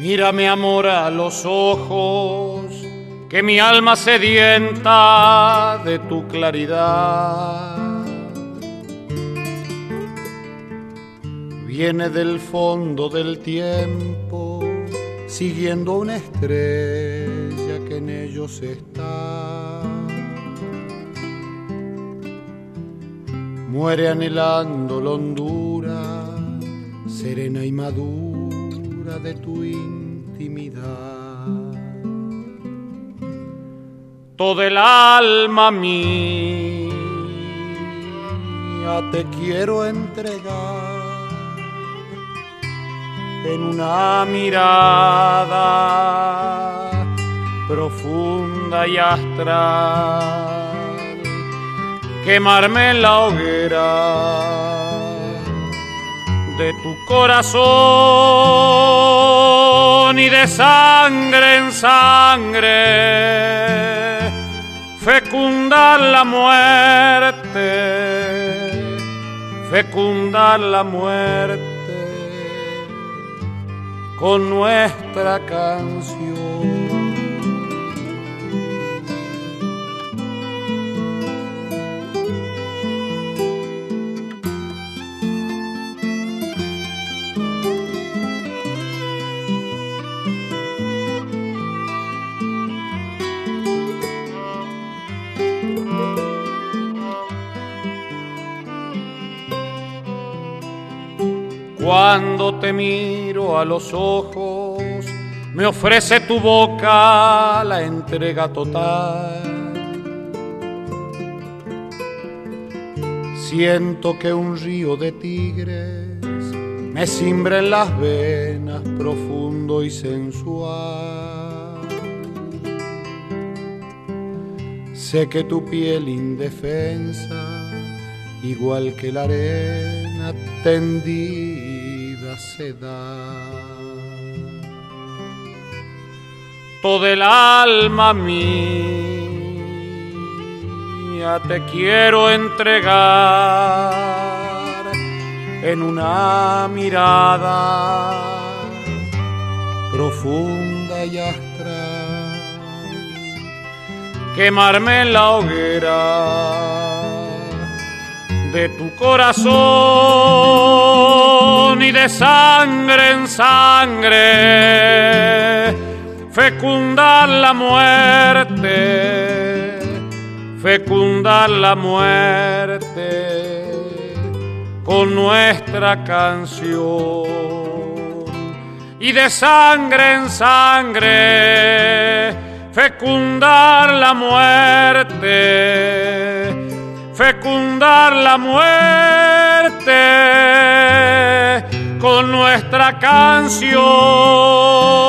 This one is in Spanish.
Mírame, amor, a los ojos, que mi alma sedienta de tu claridad. Viene del fondo del tiempo, siguiendo una estrella que en ellos está. Muere anhelando la hondura serena y madura de tu intimidad. Todo el alma mía te quiero entregar en una mirada profunda y astral, quemarme en la hoguera de tu corazón y de sangre en sangre fecundar la muerte con nuestra canción. Cuando te miro a los ojos, me ofrece tu boca la entrega total. Siento que un río de tigres me cimbra en las venas, profundo y sensual. Sé que tu piel indefensa, igual que la arena tendida, se da. Todo el alma mía te quiero entregar en una mirada profunda y astral, quemarme en la hoguera de tu corazón y de sangre en sangre fecundar la muerte con nuestra canción. Y de sangre en sangre fecundar la muerte con nuestra canción.